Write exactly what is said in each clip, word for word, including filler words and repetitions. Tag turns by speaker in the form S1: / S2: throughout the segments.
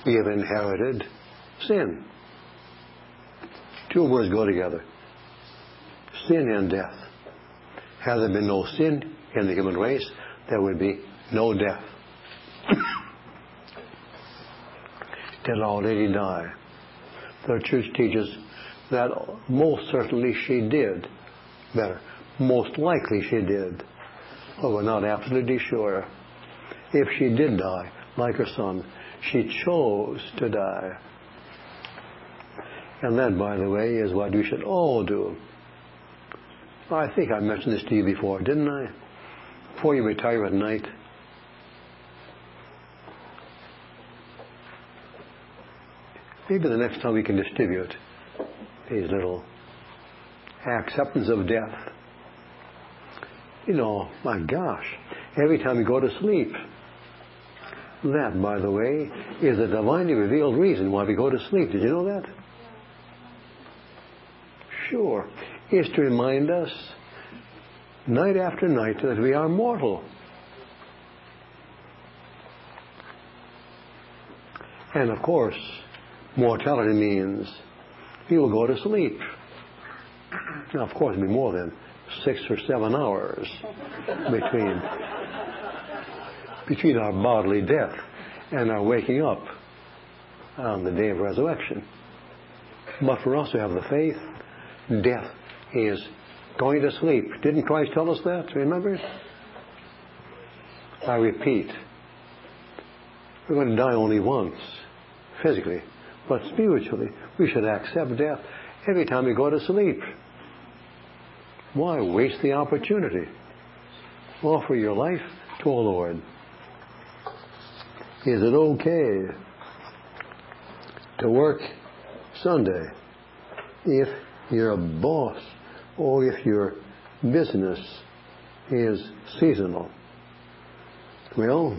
S1: we have inherited sin. Two words go together. Sin and death. Had there been no sin in the human race, there would be no death. Did Our Lady die? The church teaches that most certainly she did. Better, most likely she did. But we're not absolutely sure. If she did die, like her son, she chose to die. And that, by the way, is what we should all do. I think I mentioned this to you before, didn't I? Before you retire at night, maybe the next time we can distribute these little acceptance of death. You know, my gosh, every time we go to sleep, that, by the way, is a divinely revealed reason why we go to sleep. Did you know that? Sure. It's to remind us night after night that we are mortal. And of course, mortality means we will go to sleep. Now, of course, it'll be more than six or seven hours between between our bodily death and our waking up on the day of resurrection. But for us who have the faith, death is going to sleep. Didn't Christ tell us that? Remember? I repeat, we're going to die only once, physically. But spiritually, we should accept death every time we go to sleep. Why waste the opportunity? Offer your life to our Lord. Is it okay to work Sunday if you're a boss or if your business is seasonal? Well,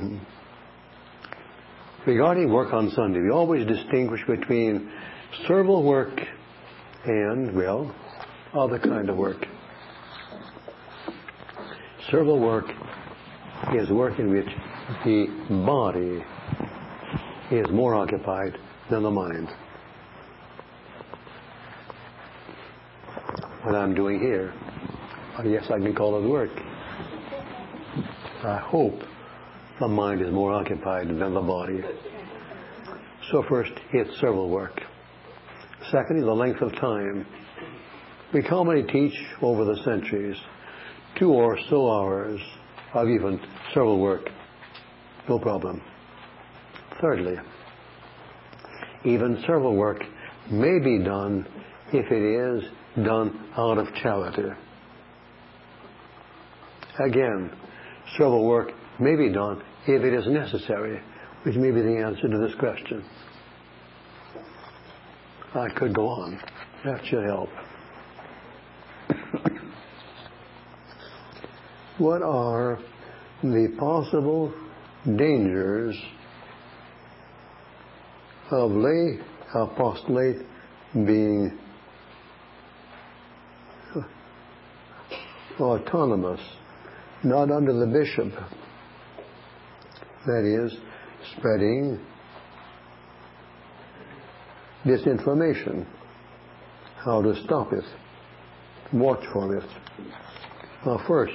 S1: regarding work on Sunday, we always distinguish between servile work and, well, other kind of work. Servile work is work in which the body is more occupied than the mind. What I'm doing here, I guess I can call it work. I hope the mind is more occupied than the body. So first, it's servile work. Secondly, the length of time. We commonly teach over the centuries two or so hours of even servile work. No problem. Thirdly, even servile work may be done if it is done out of charity. Again, servile work may be done if it is necessary, which may be the answer to this question. I could go on. That should help. What are the possible dangers of lay apostolate being autonomous, not under the bishop? That is, spreading disinformation. How to stop it. Watch for it. Well, first,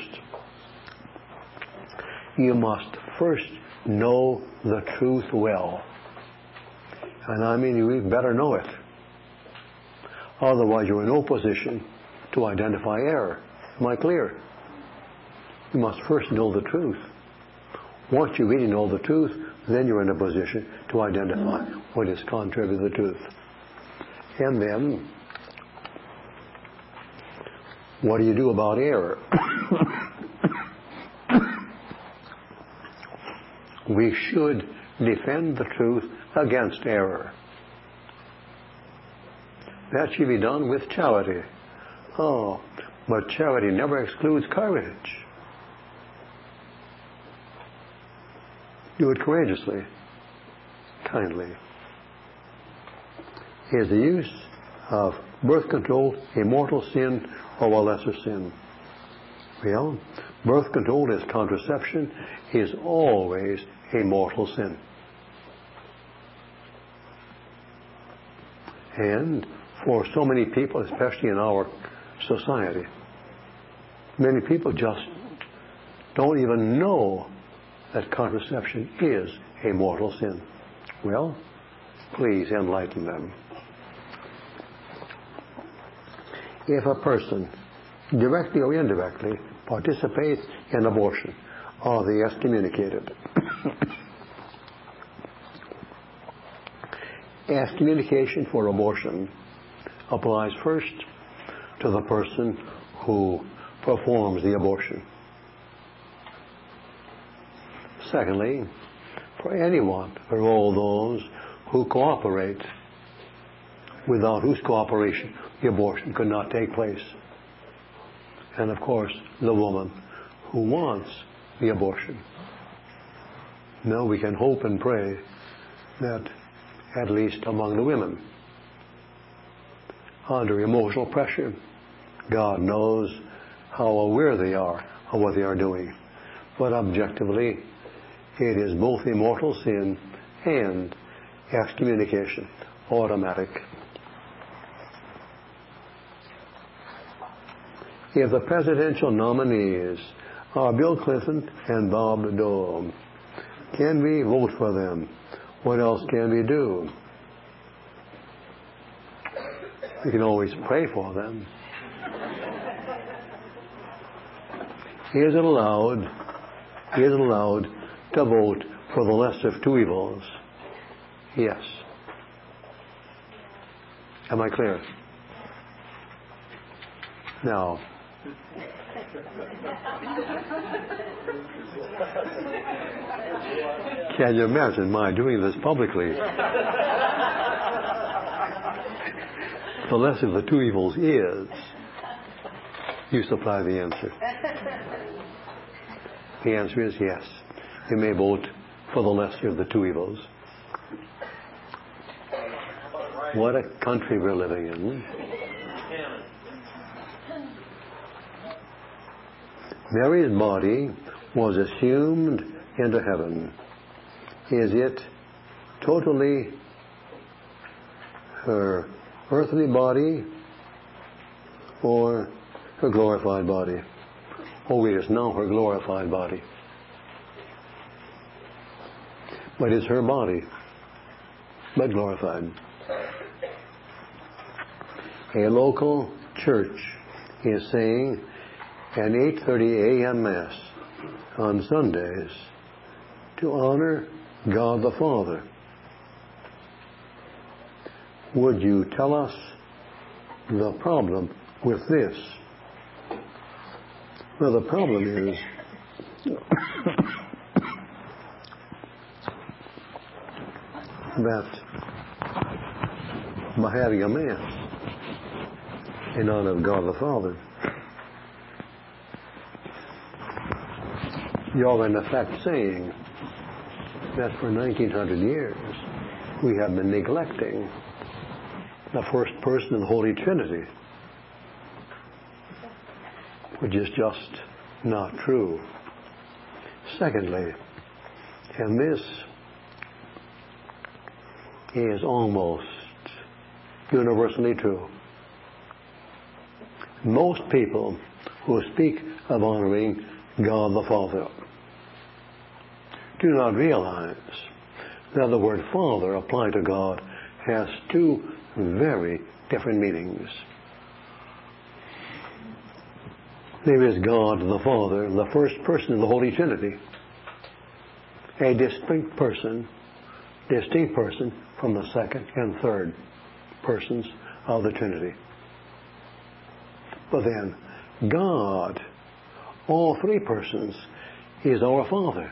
S1: you must first know the truth well. And I mean, you better know it. Otherwise, you're in no position to identify error. Am I clear? You must first know the truth. Once you really know the truth, then you're in a position to identify what is contrary to the truth. And then, what do you do about error? We should defend the truth against error. That should be done with charity. Oh, but charity never excludes courage. Do it courageously, kindly. Is the use of birth control a mortal sin or a lesser sin? Well, birth control as contraception is always a mortal sin. And for so many people, especially in our society, many people just don't even know that contraception is a mortal sin. Well, please enlighten them. If a person, directly or indirectly, participates in abortion, are they excommunicated? Excommunication for abortion applies first to the person who performs the abortion. Secondly, for anyone or all those who cooperate, without whose cooperation the abortion could not take place. And of course, the woman who wants the abortion. Now we can hope and pray that at least among the women, under emotional pressure, God knows how aware they are of what they are doing. But objectively, it is both a mortal sin and excommunication, automatic. If the presidential nominees are Bill Clinton and Bob Dole, can we vote for them? What else can we do? We can always pray for them. Is it allowed, is it allowed to vote for the lesser of two evils? Yes. Am I clear? Now, can you imagine my doing this publicly? The lesser of the two evils is, you supply the answer. The answer is yes. You may vote for the lesser of the two evils. What a country we're living in. Mary's body was assumed into heaven. Is it totally her earthly body or her glorified body? Oh, it is now her glorified body. But it's her body, but glorified. A local church is saying an eight thirty a.m. Mass on Sundays to honor God the Father. Would you tell us the problem with this? Well, the problem is that by having a Mass in honor of God the Father, you're in effect saying that for nineteen hundred years we have been neglecting the first person of the Holy Trinity, which is just not true. Secondly, and this is almost universally true, most people who speak of honoring God the Father do not realize that the word Father applied to God has two very different meanings. There is God the Father, the first person of the Holy Trinity, a distinct person, distinct person from the second and third persons of the Trinity. But then, God, all three persons, is our Father.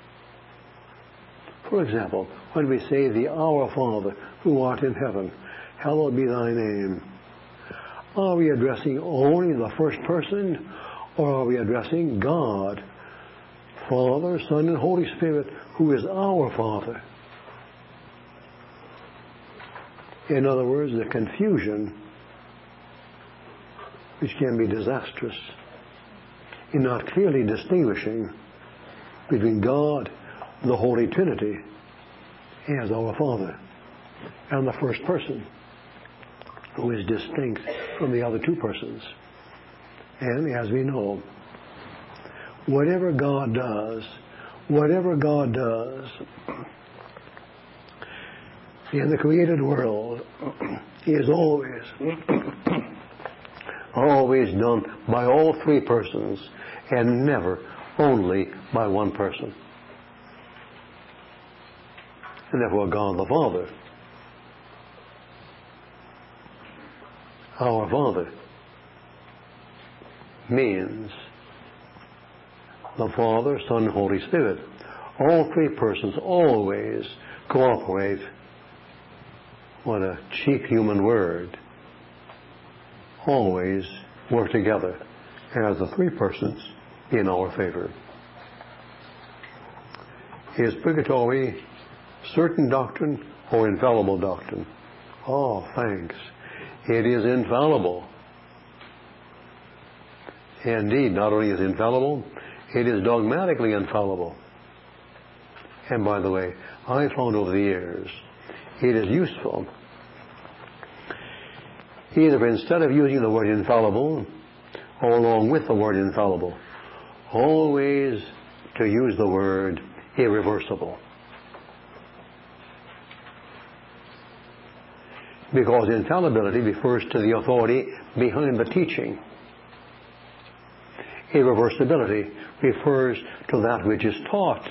S1: For example, when we say the Our Father who art in heaven, hallowed be thy name, are we addressing only the first person, or are we addressing God, Father, Son, and Holy Spirit, who is our Father? In other words, the confusion, which can be disastrous, in not clearly distinguishing between God, the Holy Trinity, as our Father, and the first person, who is distinct from the other two persons. And as we know, whatever God does, whatever God does in the created world is always, always done by all three persons and never only by one person. And therefore God the Father, our Father, means the Father, Son, and Holy Spirit. All three persons always cooperate. What a cheap human word. Always work together as the three persons in our favor. Is purgatory certain doctrine or infallible doctrine? Oh, thanks. It is infallible. Indeed, not only is it infallible, it is dogmatically infallible. And by the way, I found over the years, it is useful either instead of using the word infallible or along with the word infallible, always to use the word irreversible. Because infallibility refers to the authority behind the teaching. Irreversibility refers to that which is taught.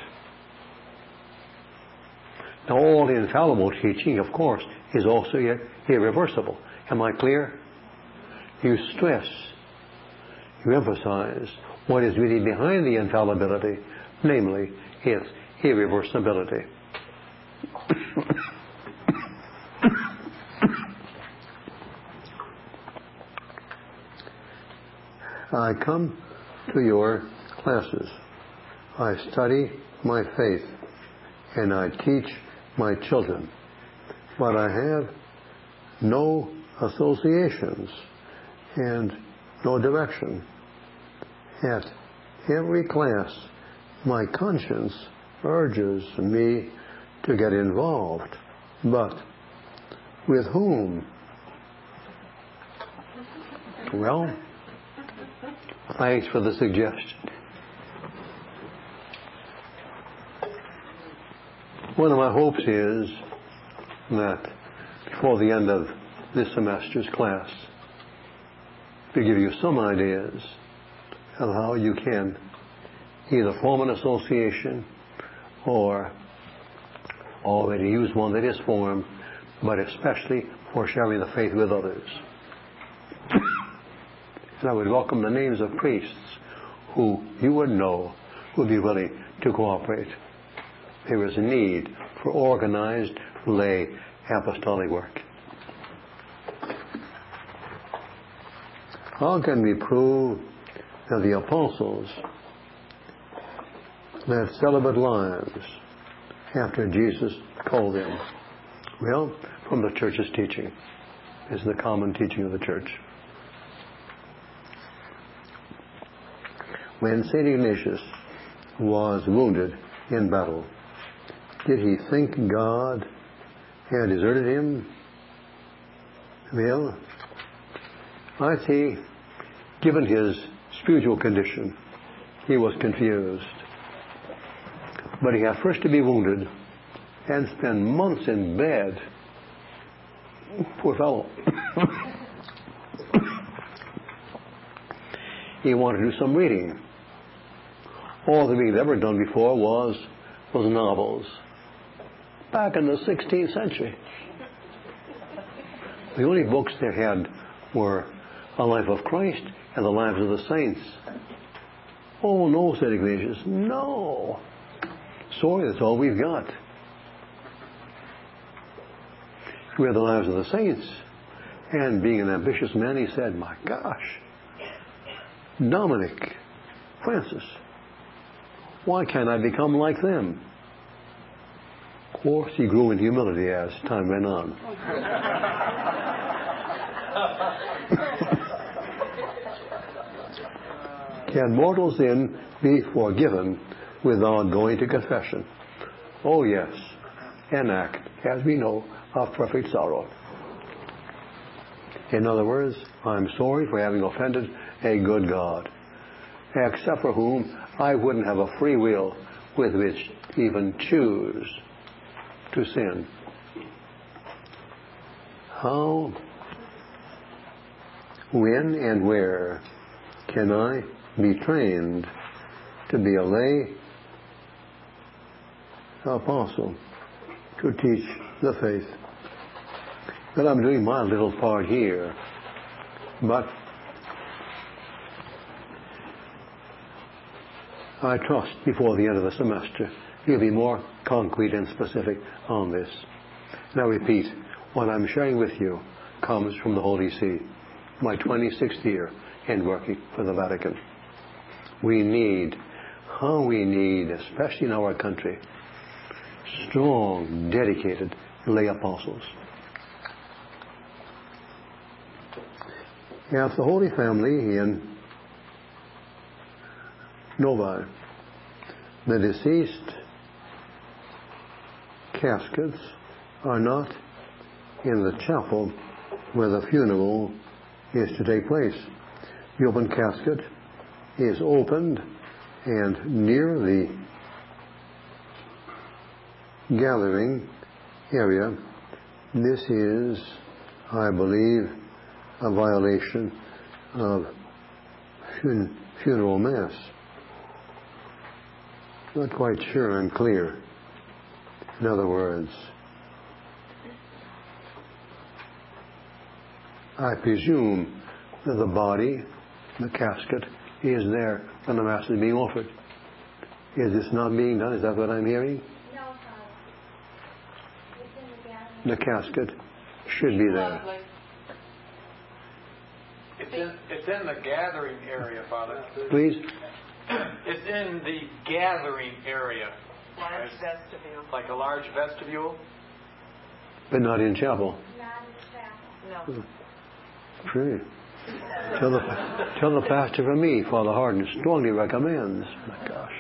S1: Now, all infallible teaching, of course, is also irreversible. Am I clear? You stress, you emphasize what is really behind the infallibility, namely its irreversibility. I come to your classes. I study my faith and I teach my children, but I have no associations and no direction. At every class, my conscience urges me to get involved, but with whom? Well, thanks for the suggestion. One of my hopes is that before the end of this semester's class, to give you some ideas of how you can either form an association or already use one that is formed, but especially for sharing the faith with others. And I would welcome the names of priests who you would know would be willing to cooperate. There is a need for organized lay apostolic work. How can we prove that the apostles led celibate lives after Jesus called them? Well, from the church's teaching. This is the common teaching of the church. When Saint Ignatius was wounded in battle, did he think God had deserted him? Well, I see, given his spiritual condition, he was confused. But he had first to be wounded and spend months in bed. Poor fellow. He wanted to do some reading. All that he'd ever done before was, was novels. Back in the sixteenth century. The only books they had were A Life of Christ and The Lives of the Saints. Oh, no, said Ignatius. No. Sorry, that's all we've got. We have The Lives of the Saints. And being an ambitious man, he said, my gosh, Dominic, Francis, why can't I become like them? Of course, he grew in humility as time went on. Can mortal sin be forgiven without going to confession? Oh, yes. An act, as we know, of perfect sorrow. In other words, I'm sorry for having offended a good God, except for whom I wouldn't have a free will with which to even choose to sin. How, when, and where can I be trained to be a lay apostle, to teach the faith? But I'm doing my little part here. But I trust before the end of the semester you'll be more concrete and specific on this. Now repeat, what I'm sharing with you comes from the Holy See, my twenty-sixth year in working for the Vatican. We need, how we need, especially in our country, strong, dedicated lay apostles. At the Holy Family in Novi, the deceased caskets are not in the chapel where the funeral is to take place. The open casket is opened, and near the gathering area, this is, I believe, a violation of fun- funeral mass. Not quite sure I'm clear. In other words, I presume that the body, the casket, is there when the Mass is being offered. Is this not being done? Is that what I'm hearing?
S2: No, Father. It's in the gathering.
S1: The casket should be there.
S3: Lovely. It's in, it's in the gathering area, Father.
S1: Please?
S3: It's in the gathering area.
S4: Large vestibule.
S3: Like a large vestibule?
S1: But not in chapel.
S2: Not in the chapel.
S4: No.
S1: True. Tell the, tell the pastor from me, Father Hardin strongly recommends. My gosh.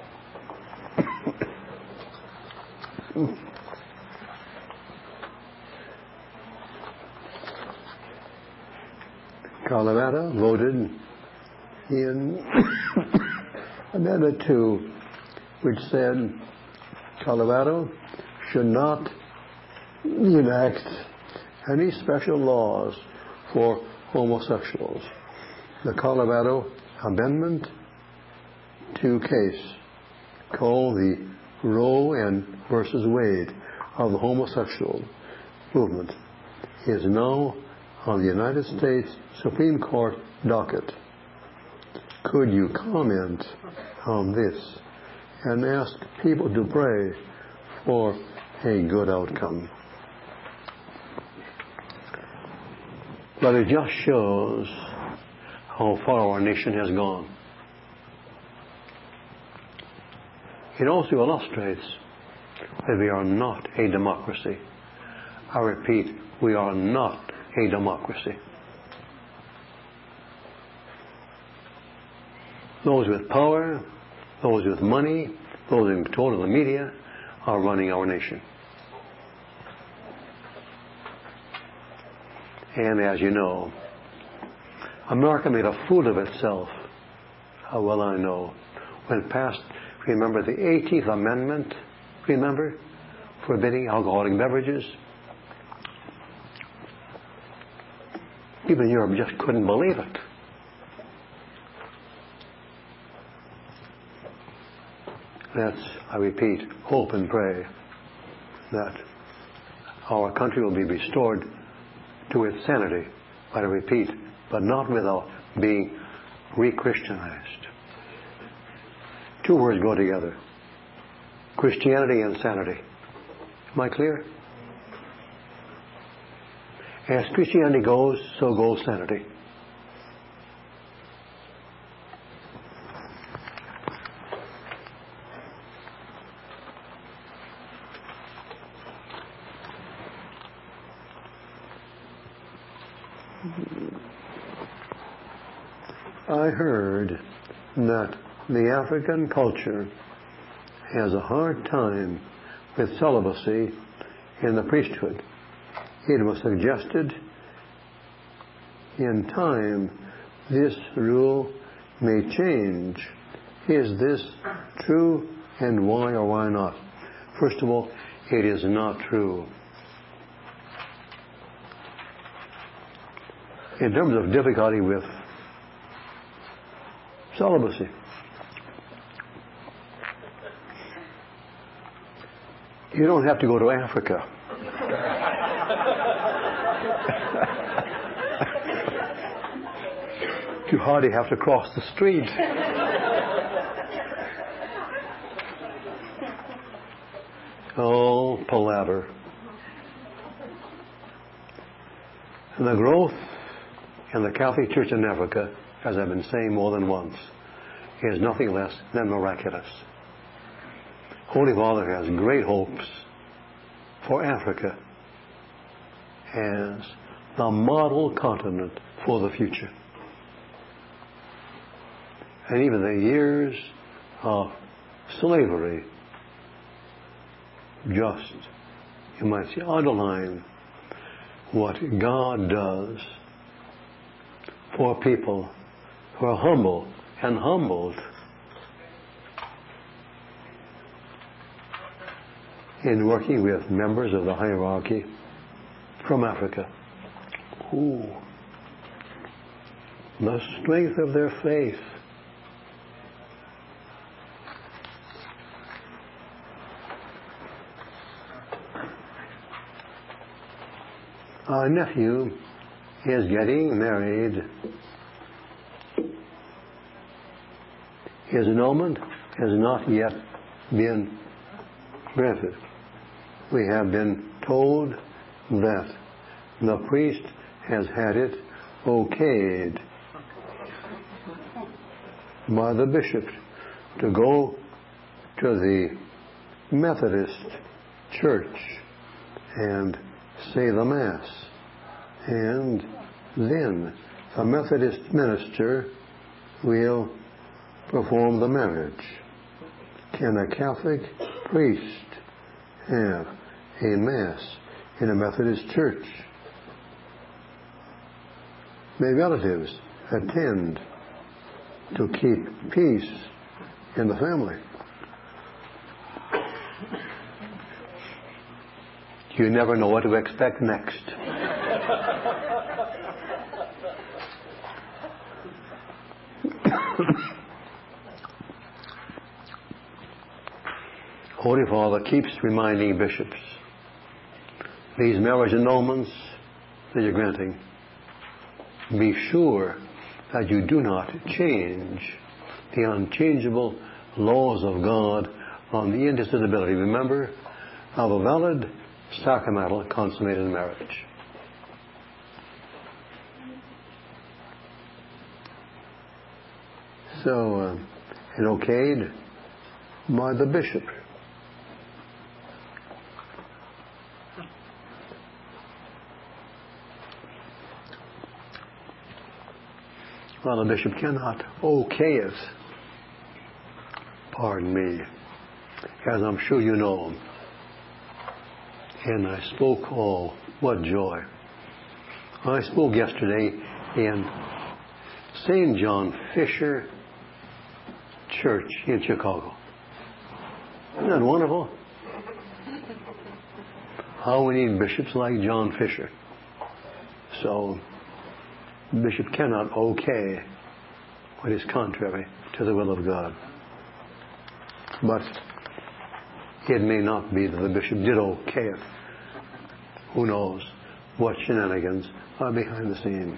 S1: Colorado voted in Amendment two, which said Colorado should not enact any special laws for homosexuals. The Colorado Amendment two case, called the Roe and versus Wade of the homosexual movement, is now on the United States Supreme Court docket. Could you comment on this and ask people to pray for a good outcome? But it just shows how far our nation has gone. It also illustrates that we are not a democracy. I repeat, we are not a democracy. Those with power, those with money, those in control of the media are running our nation. And as you know, America made a fool of itself, how well I know, when passed, remember the eighteenth Amendment, remember, forbidding alcoholic beverages. People in Europe just couldn't believe it. Let's, I repeat, hope and pray that our country will be restored to its sanity, but I repeat, but not without being re-Christianized. Two words go together: Christianity and sanity. Am I clear? As Christianity goes, so goes sanity. I heard that the African culture has a hard time with celibacy in the priesthood. It was suggested in time this rule may change. Is this true, and why or why not? First of all, it is not true. In terms of difficulty with celibacy, you don't have to go to Africa. You hardly have to cross the street. Oh, palaver. And the growth in the Catholic Church in Africa, as I've been saying more than once, is nothing less than miraculous. Holy Father has great hopes for Africa as the model continent for the future. And even the years of slavery just, you might say, underline what God does for people who are humble and humbled in working with members of the hierarchy from Africa. Ooh, the strength of their faith. Our nephew is getting married. His annulment has not yet been granted. We have been told that the priest has had it okayed by the bishop to go to the Methodist church and say the Mass. And then the Methodist minister will perform the marriage. Can a Catholic priest have a Mass in a Methodist church? May relatives attend to keep peace in the family? You never know what to expect next. Holy Father keeps reminding bishops, these marriage annulments that you're granting, be sure that you do not change the unchangeable laws of God on the indissolubility, remember, of a valid sacramental consummated marriage. So, uh, and okayed by the bishop. Well, the bishop cannot okay it. Pardon me. As I'm sure you know. And I spoke, oh, what joy. I spoke yesterday in Saint John Fisher Church in Chicago. Isn't that wonderful? How we need bishops like John Fisher. So, the bishop cannot okay what is contrary to the will of God. But it may not be that the bishop did okay it. Who knows what shenanigans are behind the scene.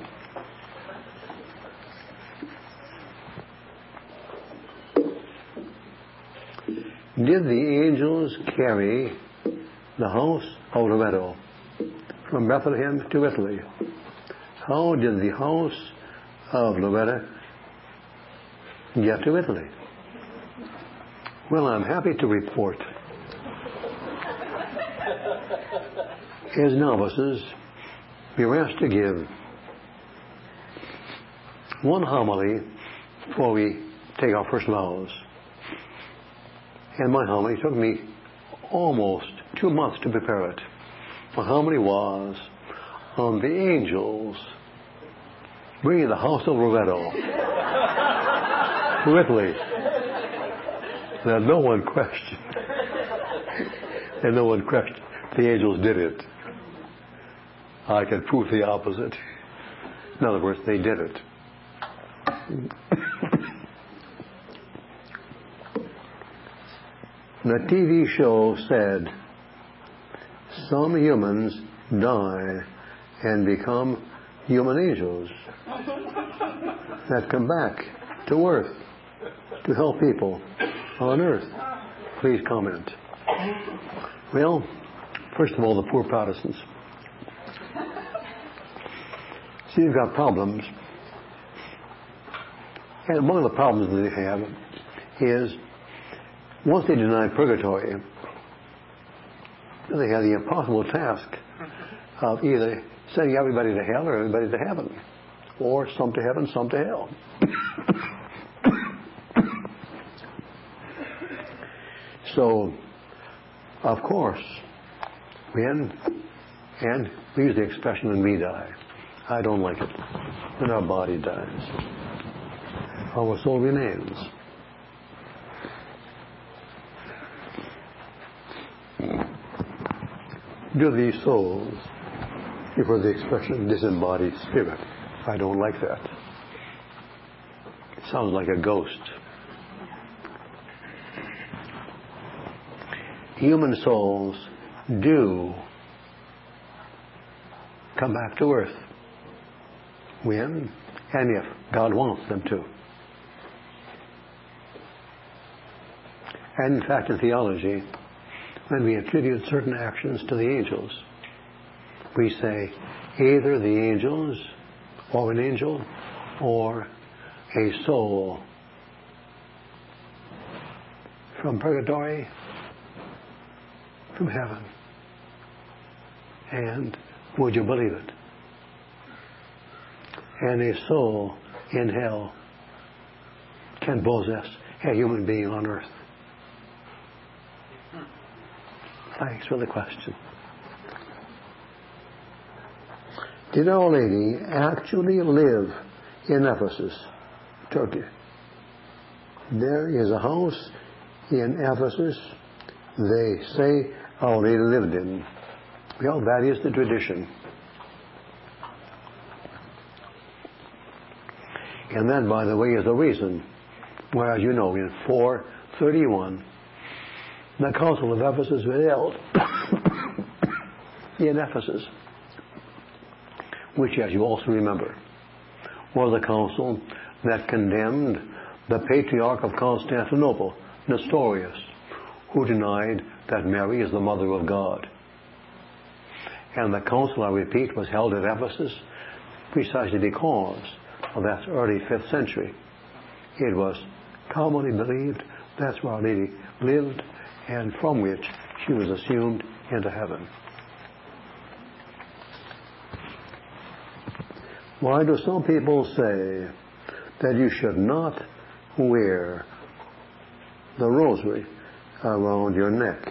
S1: Did the angels carry the house of Loretto from Bethlehem to Italy? How did the house of Loretto get to Italy? Well, I'm happy to report, as novices, we were asked to give one homily before we take our first vows. And my homily took me almost two months to prepare it. My homily was on the angels bringing the house of Loretto to Italy. That no one questioned. And no one questioned. The angels did it. I can prove the opposite. In other words, they did it. The T V show said some humans die and become human angels that come back to earth to help people on earth. Please comment. Well, first of all, the poor Protestants. See, you've got problems. And one of the problems that they have is once they deny purgatory, they have the impossible task of either sending everybody to hell or everybody to heaven, or some to heaven, some to hell. So, of course, when, and we use the expression when we die. I don't like it. When our body dies, our soul remains. Do these souls, before the expression disembodied spirit? I don't like that. It sounds like a ghost. Human souls do come back to earth when and if God wants them to. And in fact, in theology, when we attribute certain actions to the angels, we say either the angels or an angel or a soul from purgatory, from heaven. And would you believe it? And a soul in hell can possess a human being on earth. Thanks for the question. Did Our Lady actually live in Ephesus, Turkey? There is a house in Ephesus they say Our Lady lived in. Well, that is the tradition. And that, by the way, is the reason why, as you know, in four thirty-one, the Council of Ephesus was held in Ephesus, which, as you also remember, was the council that condemned the Patriarch of Constantinople, Nestorius, who denied that Mary is the Mother of God. And the council, I repeat, was held at Ephesus precisely because of that early fifth century. It was commonly believed that's where Our Lady lived, and from which she was assumed into heaven. Why do some people say that you should not wear the rosary around your neck?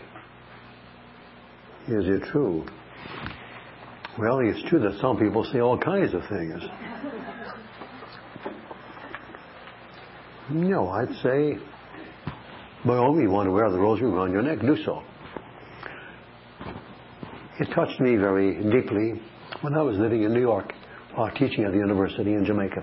S1: Is it true? Well, it's true that some people say all kinds of things. No, I'd say, by all means, you want to wear the rosary around your neck, do so. It touched me very deeply when I was living in New York while teaching at the university in Jamaica.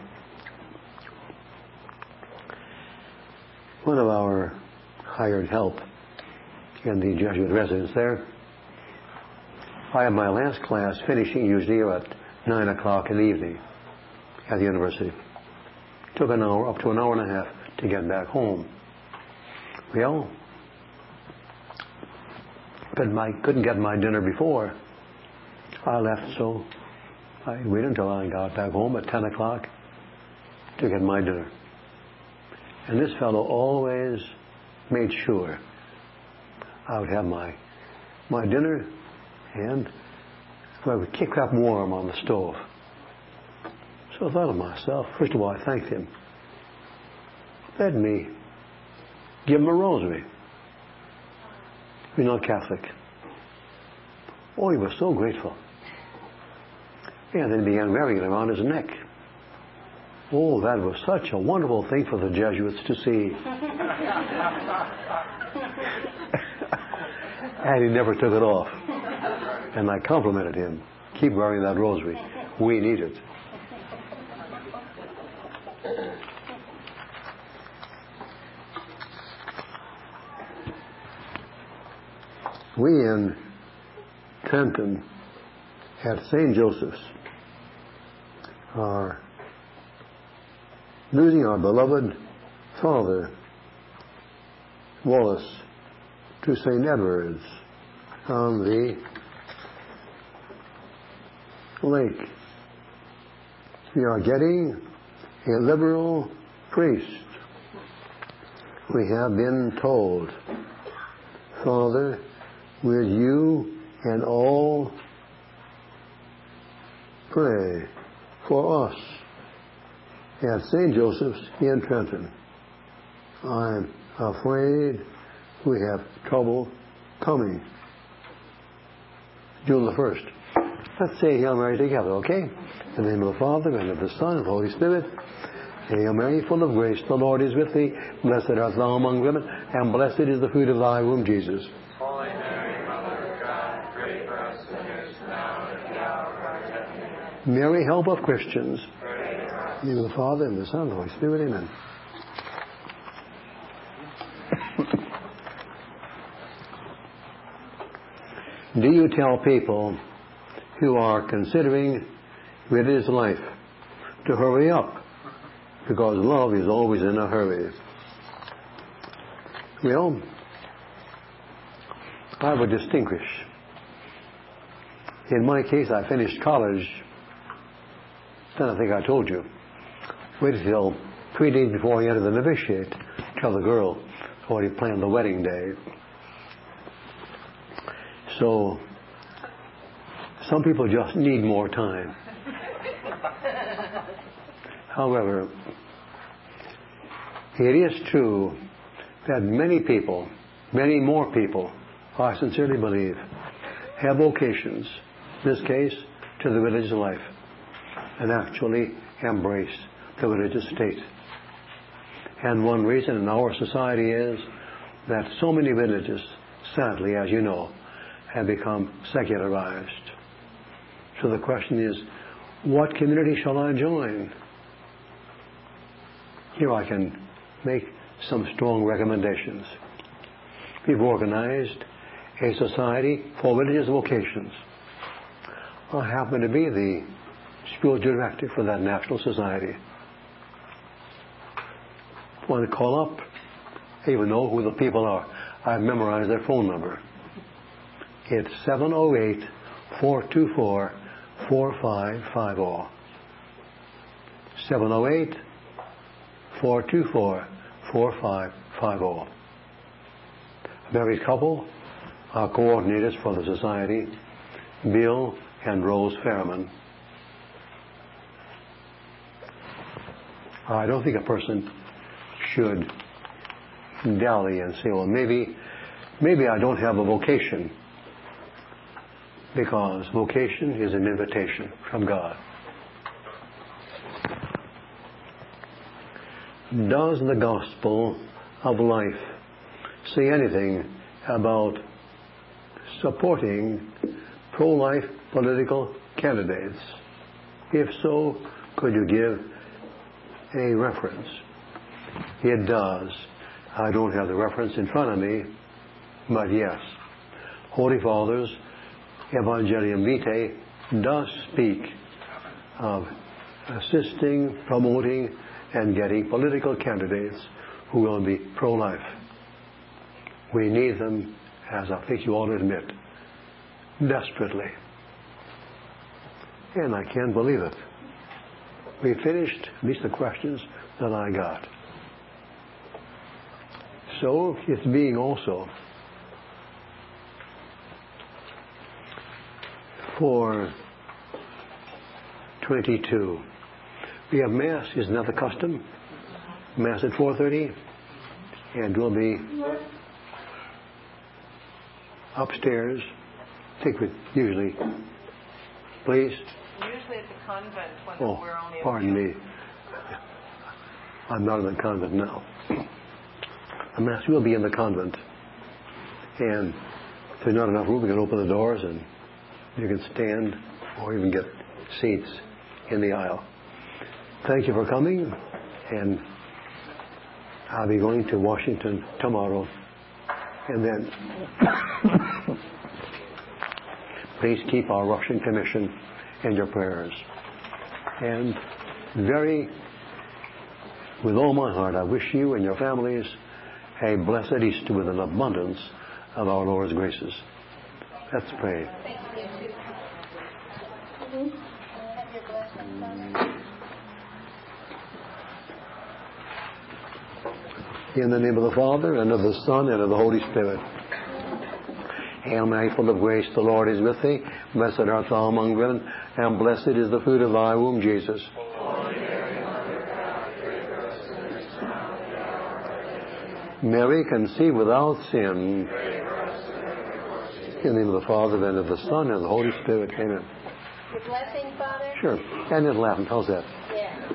S1: One of our hired help in the Jesuit residence there, I had my last class finishing usually at nine o'clock in the evening at the university. Took an hour, up to an hour and a half to get back home. Well, but I couldn't get my dinner before I left, so I waited until I got back home at ten o'clock to get my dinner. And this fellow always made sure I would have my my dinner, and I would keep it warm on the stove. So I thought to myself, first of all, I thanked him. Let me give him a rosary. You're not Catholic. Oh, he was so grateful. And then he began wearing it around his neck. Oh, that was such a wonderful thing for the Jesuits to see. And he never took it off. And I complimented him. Keep wearing that rosary. We need it. We in Trenton at Saint Joseph's are losing our beloved Father Wallace to Saint Edward's on the lake. We are getting a liberal priest. We have been told, Father, will you and all pray for us at Saint Joseph's in Trenton? I'm afraid we have trouble coming. June the first. Let's say Hail Mary together, okay? In the name of the Father, and of the Son, and of the Holy Spirit. Hail Mary, full of grace, the Lord is with thee. Blessed art thou among women, and blessed is the fruit of thy womb, Jesus.
S3: Holy Mary, Mother of God, pray for us sinners now and at the hour of our death.
S1: Mary, help of Christians.
S3: Pray for us.
S1: In the name of the Father, and the Son, and the Holy Spirit. Amen. Do you tell people who are considering religious life to hurry up? Because love is always in a hurry. Well, I would distinguish. In my case, I finished college, then I think I told you, waited till three days before I entered the novitiate to tell the girl already planned the wedding day. So, some people just need more time. However, it is true that many people, many more people, I sincerely believe, have vocations, in this case, to the religious life, and actually embrace the religious state. And one reason in our society is that so many religious, sadly, as you know, have become secularized. So the question is, what community shall I join? Here I can make some strong recommendations. We've organized a society for religious vocations. I happen to be the spiritual director for that national society. Want to call up? I even know who the people are. I've memorized their phone number. It's seven oh eight, four two four, four five five oh. seven oh eight, four two four, four five five oh. Married couple are coordinators for the society, Bill and Rose Fairman. I don't think a person should dally and say, well, maybe, maybe I don't have a vocation. Because vocation is an invitation from God. Does the gospel of life say anything about supporting pro-life political candidates? If so, could you give a reference? It does. I don't have the reference in front of me, but yes. Holy Fathers, Evangelium Vitae does speak of assisting, promoting, and getting political candidates who will be pro-life. We need them, as I think you all admit, desperately. And I can't believe it. We finished at least the questions that I got. So it's being also four twenty-two. We have Mass, isn't that the custom? Mass at four thirty, and we'll be upstairs. I think we usually, please.
S4: Usually at the convent when
S1: Oh,
S4: we're only a
S1: pardon
S4: few.
S1: me. I'm not in the convent now. The Mass will be in the convent. And if there's not enough room, we can open the doors and you can stand or even get seats in the aisle. Thank you for coming. And I'll be going to Washington tomorrow. And then please keep our Russian Commission in your prayers. And very, with all my heart, I wish you and your families a blessed Easter with an abundance of our Lord's graces. Let's pray. In the name of the Father, and of the Son, and of the Holy Spirit. Hail Mary, full of grace, the Lord is with thee. Blessed art thou among women, and blessed is the fruit of thy womb, Jesus. Mary, conceived without sin. In the name of the Father, and of the Son, and of the Holy Spirit. Amen.
S2: Your blessing, Father?
S1: Sure. And in Latin. How's that?
S2: Yeah.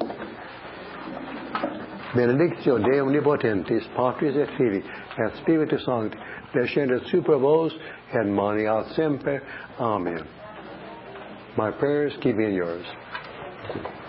S1: Benedictio Dei omnipotentis, Patris et Filii, et Spiritus Sancti, descendet super vos, et maneat semper. Amen. My prayers keep me in yours.